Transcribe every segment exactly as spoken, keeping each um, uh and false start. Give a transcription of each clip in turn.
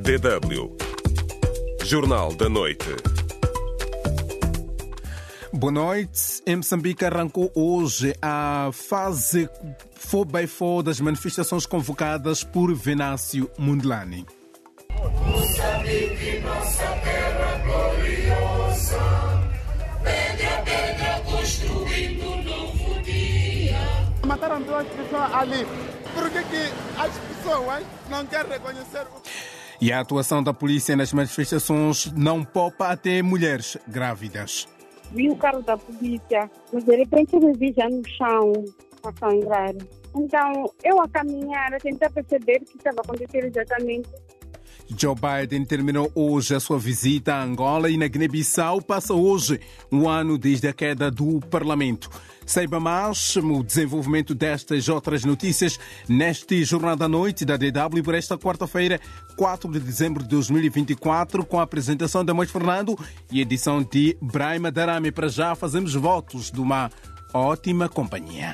D W Jornal da Noite. Boa noite. Em Moçambique arrancou hoje a fase quatro por quatro das manifestações convocadas por Venâncio Mondlane. Moçambique, nossa terra gloriosa, pedra, pedra, construindo um novo dia. Mataram duas pessoas ali. Por que que as pessoas não querem reconhecer o... E a atuação da polícia nas manifestações não poupa até mulheres grávidas. Vi o carro da polícia, mas de repente eu me vi já no chão a sangrar. Então, eu a caminhar, a tentar perceber o que estava acontecendo exatamente. Joe Biden terminou hoje a sua visita a Angola e na Guiné-Bissau passa hoje um ano desde a queda do Parlamento. Saiba mais o desenvolvimento destas outras notícias neste Jornal da Noite da D W por esta quarta-feira, quatro de dezembro de dois mil e vinte e quatro, com a apresentação de Moisés Fernando e edição de Brahima Darame. Para já fazemos votos de uma ótima companhia.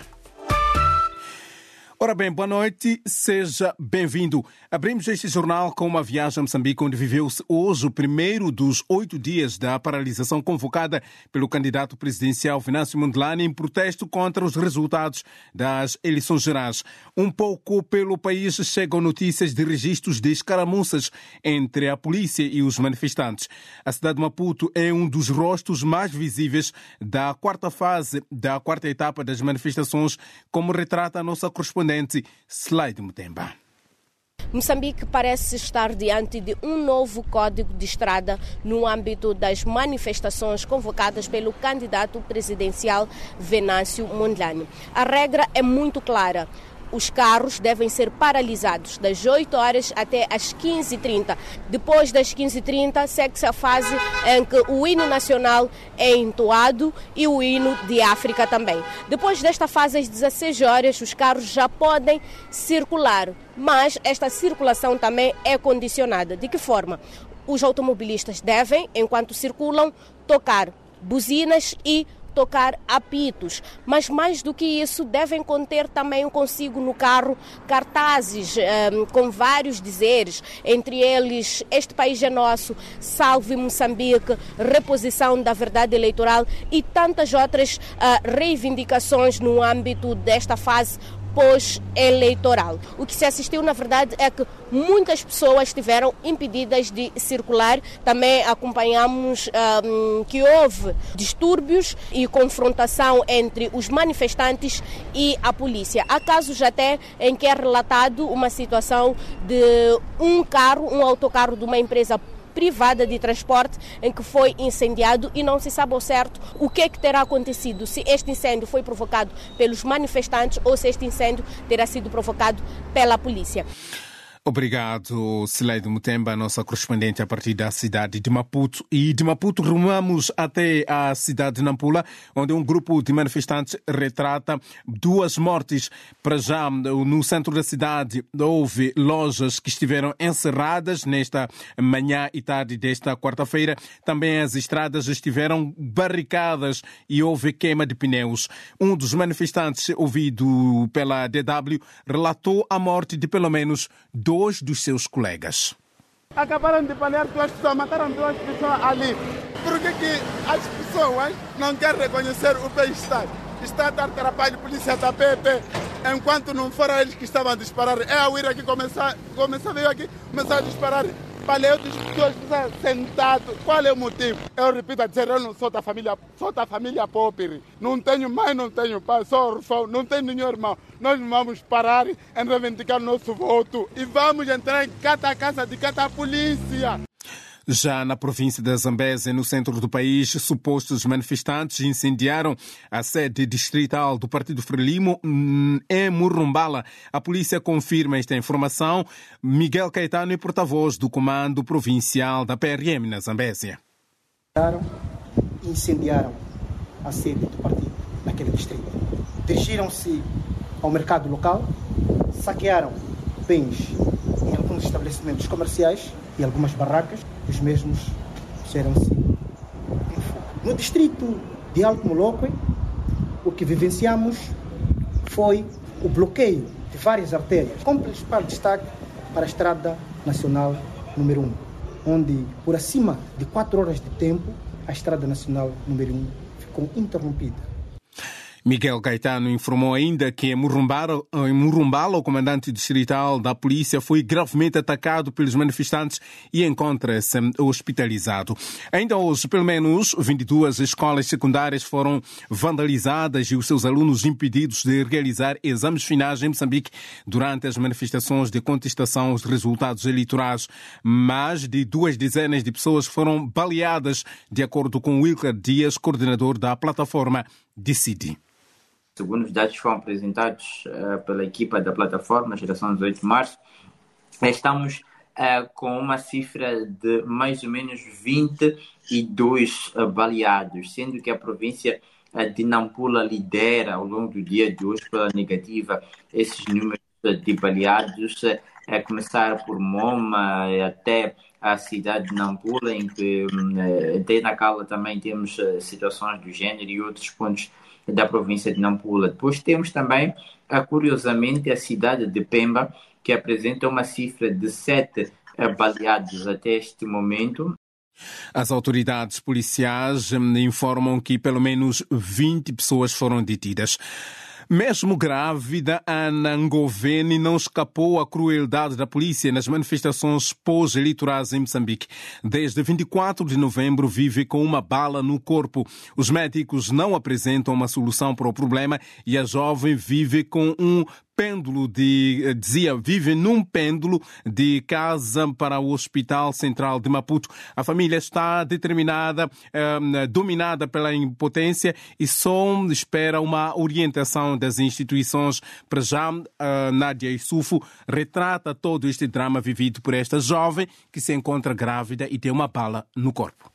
Ora bem, boa noite, seja bem-vindo. Abrimos este jornal com uma viagem a Moçambique, onde viveu-se hoje o primeiro dos oito dias da paralisação convocada pelo candidato presidencial Venâncio Mondlane em protesto contra os resultados das eleições gerais. Um pouco pelo país chegam notícias de registros de escaramuças entre a polícia e os manifestantes. A cidade de Maputo é um dos rostos mais visíveis da quarta fase, da quarta etapa das manifestações, como retrata a nossa correspondente Slide Mutemba. Moçambique parece estar diante de um novo código de estrada no âmbito das manifestações convocadas pelo candidato presidencial Venâncio Mondlane. A regra é muito clara. Os carros devem ser paralisados das oito horas até às quinze e trinta. Depois das quinze e trinta, segue-se a fase em que o hino nacional é entoado e o hino de África também. Depois desta fase, às dezesseis horas, os carros já podem circular, mas esta circulação também é condicionada. De que forma? Os automobilistas devem, enquanto circulam, tocar buzinas e tocar apitos, mas mais do que isso devem conter também consigo no carro cartazes um, com vários dizeres, entre eles "Este país é nosso", "Salve Moçambique", "Reposição da verdade eleitoral" e tantas outras uh, reivindicações no âmbito desta fase pós-eleitoral. O que se assistiu, na verdade, é que muitas pessoas estiveram impedidas de circular. Também acompanhamos um, que houve distúrbios e confrontação entre os manifestantes e a polícia. Há casos até em que é relatado uma situação de um carro, um autocarro de uma empresa privada de transporte em que foi incendiado e não se sabe ao certo o que é que terá acontecido, se este incêndio foi provocado pelos manifestantes ou se este incêndio terá sido provocado pela polícia. Obrigado, Sileide Mutemba, nossa correspondente a partir da cidade de Maputo. E de Maputo rumamos até a cidade de Nampula, onde um grupo de manifestantes retrata duas mortes. Para já, no centro da cidade, houve lojas que estiveram encerradas nesta manhã e tarde desta quarta-feira. Também as estradas estiveram barricadas e houve queima de pneus. Um dos manifestantes, ouvido pela D W, relatou a morte de pelo menos dois dois dos seus colegas. Acabaram de balear duas pessoas, mataram duas pessoas ali. Por que que as pessoas não querem reconhecer o bem-estar? Está a dar trabalho, polícia da P P, enquanto não foram eles que estavam a disparar. É a Uira que começou, começou veio aqui, começou a disparar. Baleou duas pessoas sentadas. Qual é o motivo? Eu repito a dizer, eu não sou da família, sou da família pobre. Não tenho mãe, não tenho pai, sou órfão, não tenho nenhum irmão. Nós vamos parar em reivindicar nosso voto e vamos entrar em cada casa de cada polícia. Já na província da Zambésia, no centro do país, supostos manifestantes incendiaram a sede distrital do Partido Frelimo em Murumbala. A polícia confirma esta informação. Miguel Caetano é porta-voz do Comando Provincial da P R M na Zambésia. Incendiaram a sede do partido naquele distrito. Dirigiram-se ao mercado local, saquearam bens em alguns estabelecimentos comerciais e algumas barracas. Os mesmos puseram-se em fogo. No distrito de Alto Moloque, o que vivenciamos foi o bloqueio de várias artérias, com principal destaque para a Estrada Nacional número um, onde por acima de quatro horas de tempo a Estrada Nacional número um ficou interrompida. Miguel Caetano informou ainda que em Murumbala, em Murumbala, o comandante distrital da polícia foi gravemente atacado pelos manifestantes e encontra-se hospitalizado. Ainda hoje, pelo menos vinte e duas escolas secundárias foram vandalizadas e os seus alunos impedidos de realizar exames finais em Moçambique durante as manifestações de contestação aos resultados eleitorais. Mais de duas dezenas de pessoas foram baleadas, de acordo com Wilker Dias, coordenador da plataforma Decide. Segundo os dados que foram apresentados uh, pela equipa da plataforma Geração dezoito de Março, estamos uh, com uma cifra de mais ou menos vinte e dois uh, baleados, sendo que a província uh, de Nampula lidera ao longo do dia de hoje pela negativa esses números de baleados, uh, a começar por Moma uh, até a cidade de Nampula, em que uh, até na Cala também temos uh, situações do género e outros pontos da província de Nampula. Depois temos também, curiosamente, a cidade de Pemba, que apresenta uma cifra de sete baleados até este momento. As autoridades policiais informam que pelo menos vinte pessoas foram detidas. Mesmo grávida, Ana Ngoveni não escapou à crueldade da polícia nas manifestações pós-eleitorais em Moçambique. Desde vinte e quatro de novembro vive com uma bala no corpo. Os médicos não apresentam uma solução para o problema e a jovem vive com um pêndulo de, dizia, vive num pêndulo de casa para o Hospital Central de Maputo. A família está determinada, eh, dominada pela impotência e só espera uma orientação das instituições. Para já, eh, Nádia Issoufo retrata todo este drama vivido por esta jovem que se encontra grávida e tem uma bala no corpo.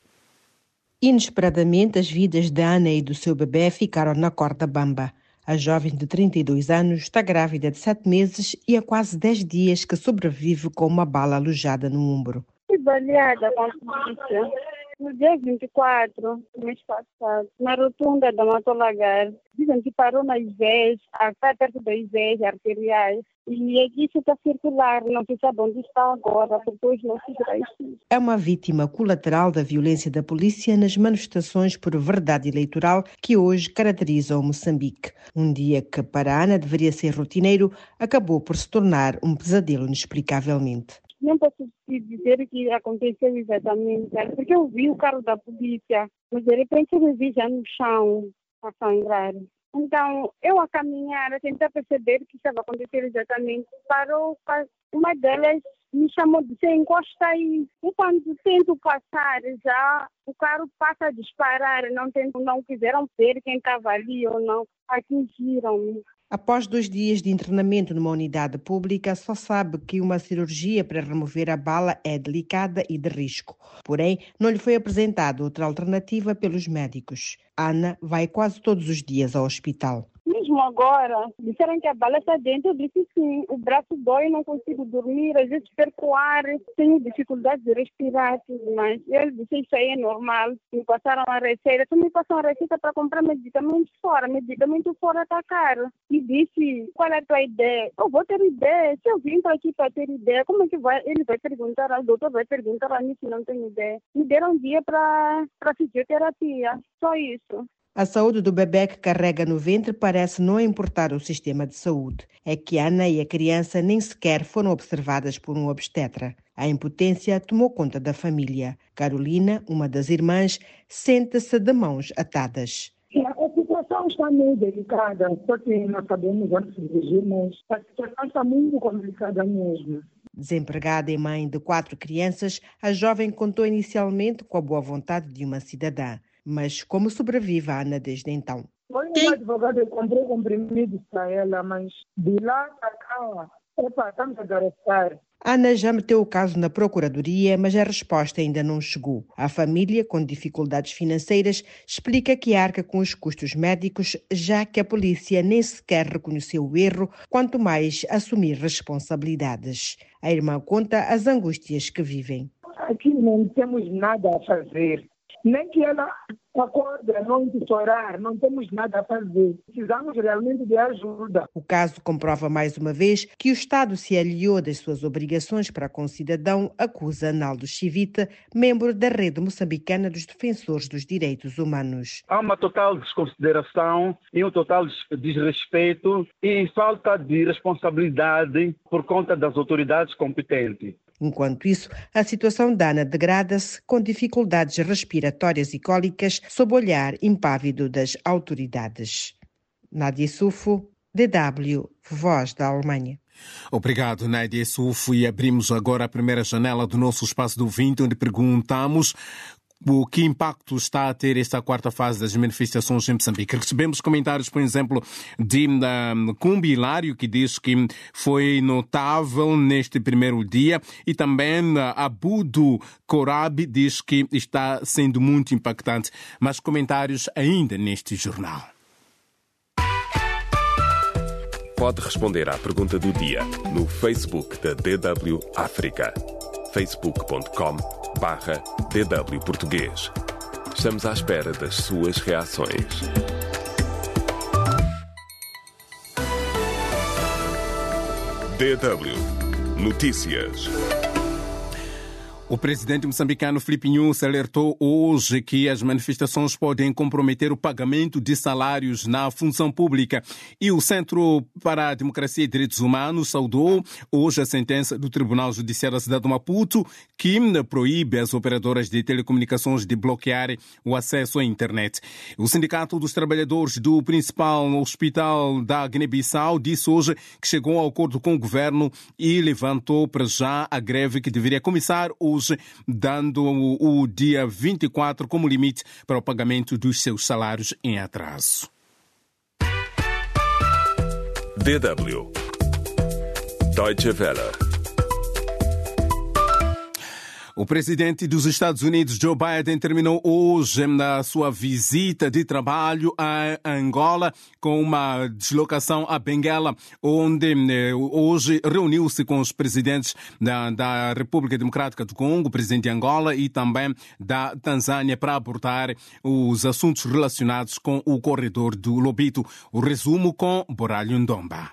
Inesperadamente, as vidas de Ana e do seu bebê ficaram na corda bamba. A jovem de trinta e dois anos está grávida de sete meses e há quase dez dias que sobrevive com uma bala alojada no ombro. Fui baleada com a polícia no dia vinte e quatro do mês passado, na rotunda da Matolagar. Dizem que parou nas veias, até perto das veias arteriais. E aqui isso está circular, não se sabe onde está agora, depois não se isso. É uma vítima colateral da violência da polícia nas manifestações por verdade eleitoral que hoje caracterizam Moçambique. Um dia que para Ana deveria ser rotineiro, acabou por se tornar um pesadelo inexplicavelmente. Não posso dizer o que aconteceu exatamente, porque eu vi o carro da polícia, mas de repente eu me vi já no chão a sangrar. Então, eu a caminhar, a tentar perceber o que estava acontecendo exatamente, parou, uma delas me chamou de você encosta aí. E quando tento passar, já o carro passa a disparar, não, tento, não quiseram ver quem estava ali ou não, atingiram-me. Após dois dias de internamento numa unidade pública, só sabe que uma cirurgia para remover a bala é delicada e de risco. Porém, não lhe foi apresentada outra alternativa pelos médicos. Ana vai quase todos os dias ao hospital. Mesmo agora, disseram que a bala está dentro, eu disse sim, o braço dói, não consigo dormir, às vezes perco ar, tenho dificuldade de respirar, tudo mais. Eu disse, isso aí é normal, me passaram a receita, tu me passaram a receita para comprar medicamentos fora, medicamento fora está caro. E disse, qual é a tua ideia? Eu vou ter ideia, se eu vim para aqui para ter ideia, como é que vai? Ele vai perguntar, o doutor vai perguntar a mim se não tenho ideia. Me deram um dia para fisioterapia, só isso. A saúde do bebê que carrega no ventre parece não importar o sistema de saúde. É que Ana e a criança nem sequer foram observadas por um obstetra. A impotência tomou conta da família. Carolina, uma das irmãs, sente-se de mãos atadas. A situação está meio delicada, só que nós sabemos onde se dirigir, mas a situação está muito complicada mesmo. Desempregada e mãe de quatro crianças, a jovem contou inicialmente com a boa vontade de uma cidadã. Mas como sobrevive a Ana desde então? Foi um advogado que comprou comprimidos para ela, mas de lá para cá, opa, estamos a arrestar. Ana já meteu o caso na Procuradoria, mas a resposta ainda não chegou. A família, com dificuldades financeiras, explica que arca com os custos médicos, já que a polícia nem sequer reconheceu o erro, quanto mais assumir responsabilidades. A irmã conta as angústias que vivem. Aqui não temos nada a fazer. Nem que ela Acorda, não chorar, não temos nada a fazer. Precisamos realmente de ajuda. O caso comprova mais uma vez que o Estado se aliou das suas obrigações para com o cidadão, acusa Naldo Chivita, membro da Rede Moçambicana dos Defensores dos Direitos Humanos. Há uma total desconsideração e um total desrespeito e falta de responsabilidade por conta das autoridades competentes. Enquanto isso, a situação da Ana degrada-se com dificuldades respiratórias e cólicas sob o olhar impávido das autoridades. Nádia Sufo, D W, Voz da Alemanha. Obrigado, Nádia Sufo. E abrimos agora a primeira janela do nosso Espaço do Ouvinte, onde perguntamos o que impacto está a ter esta quarta fase das manifestações em Moçambique. Recebemos comentários, por exemplo, de um, Cumbi Hilário, que diz que foi notável neste primeiro dia, e também uh, Abudo Corabi diz que está sendo muito impactante. Mas comentários ainda neste jornal. Pode responder à pergunta do dia no Facebook da D W África. facebook ponto com barra D W Português. Estamos à espera das suas reações. D W Notícias. O presidente moçambicano Filipe Nyusi alertou hoje que as manifestações podem comprometer o pagamento de salários na função pública. E o Centro para a Democracia e Direitos Humanos saudou hoje a sentença do Tribunal Judiciário da cidade de Maputo, que proíbe as operadoras de telecomunicações de bloquearem o acesso à internet. O Sindicato dos Trabalhadores do principal hospital da Guiné-Bissau disse hoje que chegou a acordo com o governo e levantou para já a greve que deveria começar hoje, dando o, o dia vinte e quatro como limite para o pagamento dos seus salários em atraso. D W Deutsche Welle. O presidente dos Estados Unidos, Joe Biden, terminou hoje a sua visita de trabalho a Angola com uma deslocação a Benguela, onde hoje reuniu-se com os presidentes da, da República Democrática do Congo, o presidente de Angola e também da Tanzânia, para abordar os assuntos relacionados com o corredor do Lobito. O resumo com Boralho Ndomba.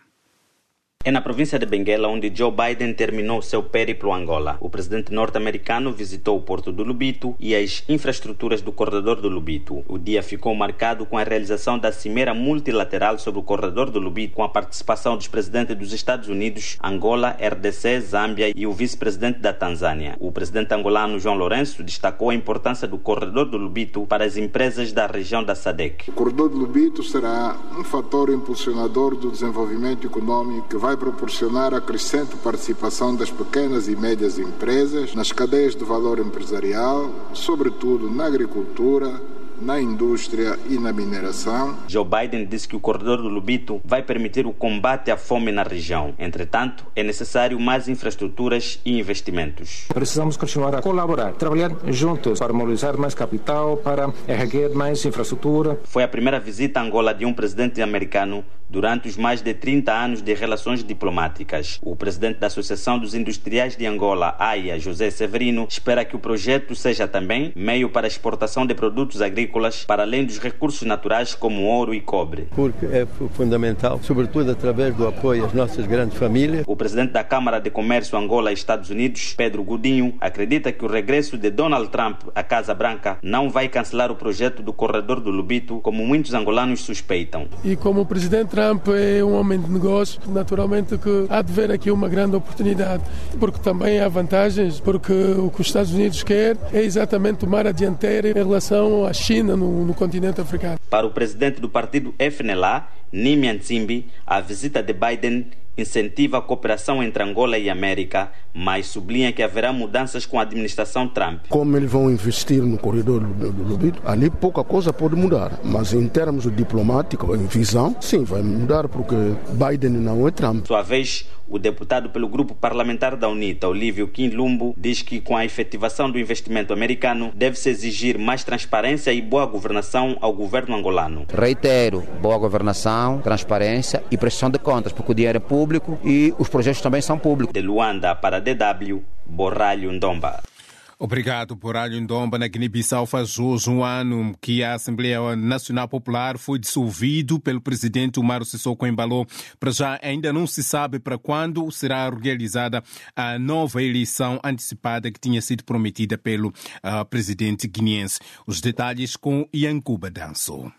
É na província de Benguela onde Joe Biden terminou seu périplo Angola. O presidente norte-americano visitou o porto do Lobito e as infraestruturas do corredor do Lobito. O dia ficou marcado com a realização da cimeira multilateral sobre o corredor do Lobito, com a participação dos presidentes dos Estados Unidos, Angola, R D C, Zâmbia e o vice-presidente da Tanzânia. O presidente angolano João Lourenço destacou a importância do corredor do Lobito para as empresas da região da SADC. O corredor do Lobito será um fator impulsionador do desenvolvimento econômico que vai vai proporcionar a crescente participação das pequenas e médias empresas nas cadeias de valor empresarial, sobretudo na agricultura, na indústria e na mineração. Joe Biden disse que o corredor do Lobito vai permitir o combate à fome na região. Entretanto, é necessário mais infraestruturas e investimentos. Precisamos continuar a colaborar, trabalhar juntos para mobilizar mais capital, para erguer mais infraestrutura. Foi a primeira visita a Angola de um presidente americano durante os mais de trinta anos de relações diplomáticas. O presidente da Associação dos Industriais de Angola, A I A, José Severino, espera que o projeto seja também meio para a exportação de produtos agrícolas para além dos recursos naturais como ouro e cobre. Porque é fundamental, sobretudo através do apoio às nossas grandes famílias. O presidente da Câmara de Comércio Angola e Estados Unidos, Pedro Godinho, acredita que o regresso de Donald Trump à Casa Branca não vai cancelar o projeto do corredor do Lobito, como muitos angolanos suspeitam. E como o presidente Trump é um homem de negócios, naturalmente que há de ver aqui uma grande oportunidade, porque também há vantagens, porque o que os Estados Unidos quer é exatamente tomar a dianteira em relação à China no, no continente africano. Para o presidente do partido F N L A, Nimi Ntsimbi, a visita de Biden incentiva a cooperação entre Angola e América, mas sublinha que haverá mudanças com a administração Trump. Como eles vão investir no corredor do Lobito, ali pouca coisa pode mudar, mas em termos diplomáticos, em visão, sim, vai mudar, porque Biden não é Trump. Sua vez, o deputado pelo grupo parlamentar da UNITA, Olívio Kinlumbo, diz que com a efetivação do investimento americano deve-se exigir mais transparência e boa governação ao governo angolano. Reitero, boa governação, transparência e prestação de contas, porque o dinheiro é público e os projetos também são públicos. De Luanda para D W, Borralho Ndomba. Obrigado por Alho Ndomba. Na Guiné-Bissau faz hoje um ano que a Assembleia Nacional Popular foi dissolvido pelo presidente Umaro Sissoko Embalo. Para já ainda não se sabe para quando será realizada a nova eleição antecipada que tinha sido prometida pelo uh, presidente guineense. Os detalhes com Yankuba Danso.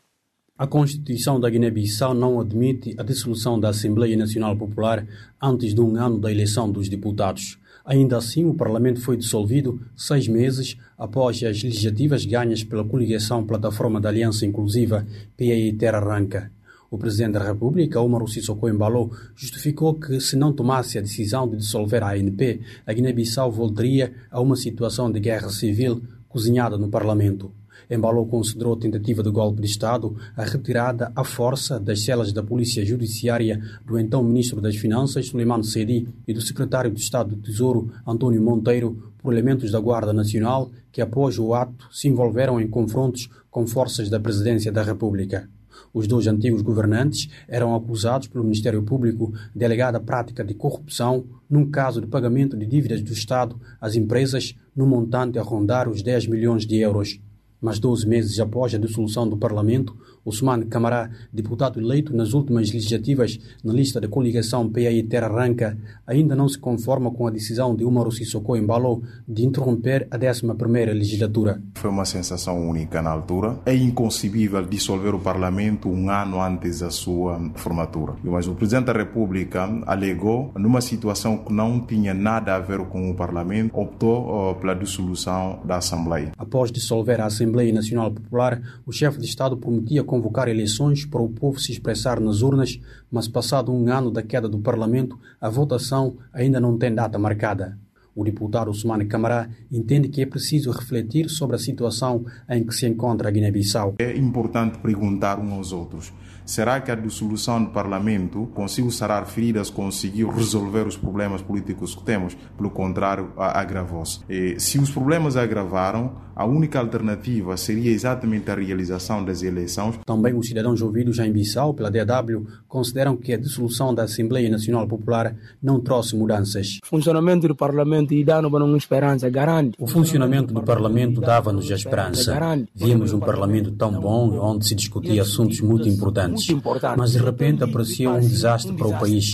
A Constituição da Guiné-Bissau não admite a dissolução da Assembleia Nacional Popular antes de um ano da eleição dos deputados. Ainda assim, o Parlamento foi dissolvido seis meses após as legislativas ganhas pela coligação Plataforma da Aliança Inclusiva P A I Terra Arranca. O Presidente da República, Umaro Sissoko Embalo, justificou que, se não tomasse a decisão de dissolver a A N P, a Guiné-Bissau voltaria a uma situação de guerra civil cozinhada no Parlamento. Embalo considerou a tentativa de golpe de Estado a retirada à força das celas da Polícia Judiciária do então Ministro das Finanças, Suleiman Sedi, e do Secretário de Estado do Tesouro, António Monteiro, por elementos da Guarda Nacional que, após o ato, se envolveram em confrontos com forças da Presidência da República. Os dois antigos governantes eram acusados pelo Ministério Público de alegada prática de corrupção num caso de pagamento de dívidas do Estado às empresas no montante a rondar os dez milhões de euros. Mas doze meses após a dissolução do Parlamento, Ousmane Camara, deputado eleito nas últimas legislativas na lista da coligação P A I Terra Arranca, ainda não se conforma com a decisão de Umaro Sissoko Embalo de interromper a décima primeira legislatura. Foi uma sensação única na altura. É inconcebível dissolver o Parlamento um ano antes da sua formatura. Mas o Presidente da República alegou, numa situação que não tinha nada a ver com o Parlamento, optou uh, pela dissolução da Assembleia. Após dissolver a Assembleia Nacional Popular, o chefe de Estado prometia convocar eleições para o povo se expressar nas urnas, mas passado um ano da queda do Parlamento, a votação ainda não tem data marcada. O deputado Ousmane Camara entende que é preciso refletir sobre a situação em que se encontra a Guiné-Bissau. É importante perguntar uns aos outros. Será que a dissolução do Parlamento conseguiu sarar feridas, conseguiu resolver os problemas políticos que temos? Pelo contrário, agravou-se. E, se os problemas agravaram, a única alternativa seria exatamente a realização das eleições. Também os cidadãos ouvidos em Bissau pela D A W consideram que a dissolução da Assembleia Nacional Popular não trouxe mudanças. O funcionamento do Parlamento dá-nos uma esperança, garante. O funcionamento do Parlamento dava-nos a esperança. Víamos um Parlamento tão bom onde se discutia assuntos muito importantes. Mas de repente apareceu um desastre para o país.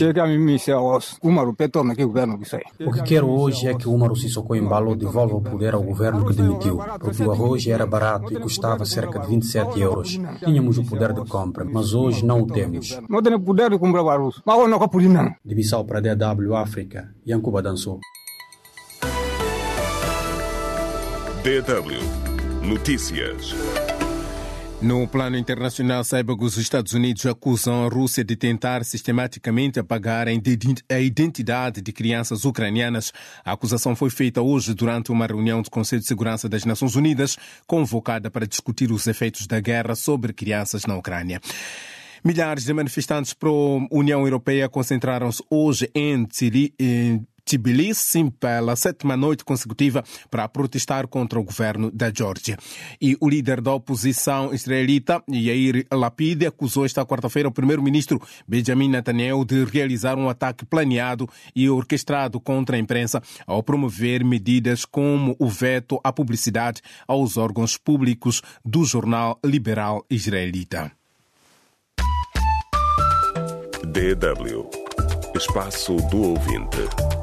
O que quero hoje é que Umaro Sissoko Embalo devolva o poder ao governo que demitiu, porque o arroz era barato e custava cerca de vinte e sete euros. Tínhamos o poder de compra, mas hoje não o temos. Não tenho poder de comprar arroz, mas não capuri não. De Bissau para a D W África, Yankuba Danso. D W Notícias. No plano internacional, saiba que os Estados Unidos acusam a Rússia de tentar sistematicamente apagar a identidade de crianças ucranianas. A acusação foi feita hoje durante uma reunião do Conselho de Segurança das Nações Unidas, convocada para discutir os efeitos da guerra sobre crianças na Ucrânia. Milhares de manifestantes pró-União Europeia concentraram-se hoje em Tbilisi pela sétima noite consecutiva para protestar contra o governo da Geórgia. E o líder da oposição israelita, Yair Lapid, acusou esta quarta-feira o primeiro-ministro Benjamin Netanyahu de realizar um ataque planeado e orquestrado contra a imprensa ao promover medidas como o veto à publicidade aos órgãos públicos do jornal liberal israelita. D W Espaço do Ouvinte.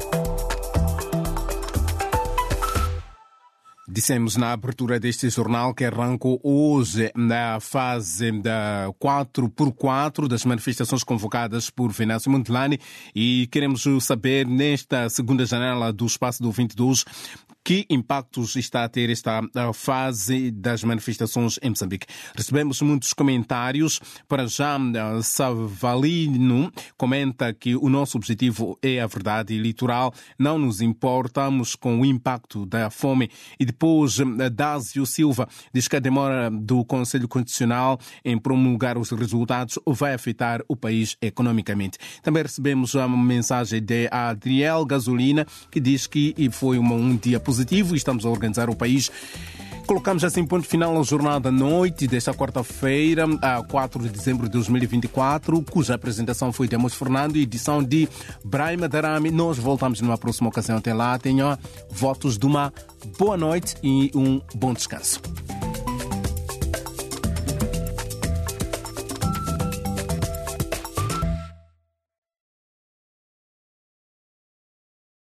Dissemos na abertura deste jornal que arrancou hoje na fase da quatro por quatro das manifestações convocadas por Venâncio Mondlane e queremos saber nesta segunda janela do Espaço do Ouvinte de hoje que impactos está a ter esta fase das manifestações em Moçambique. Recebemos muitos comentários. Para já, Savalino comenta que o nosso objetivo é a verdade eleitoral. Não nos importamos com o impacto da fome. E depois, Dásio Silva diz que a demora do Conselho Constitucional em promulgar os resultados vai afetar o país economicamente. Também recebemos a mensagem de Adriel Gasolina, que diz que foi um dia positivo e estamos a organizar o país Colocamos assim ponto final ao Jornal da Noite desta quarta-feira, a quatro de dezembro de dois mil e vinte e quatro, cuja apresentação foi de Amos Fernando e edição de Brahima Darami. Nós voltamos numa próxima ocasião. Até lá, tenham votos de uma boa noite e um bom descanso.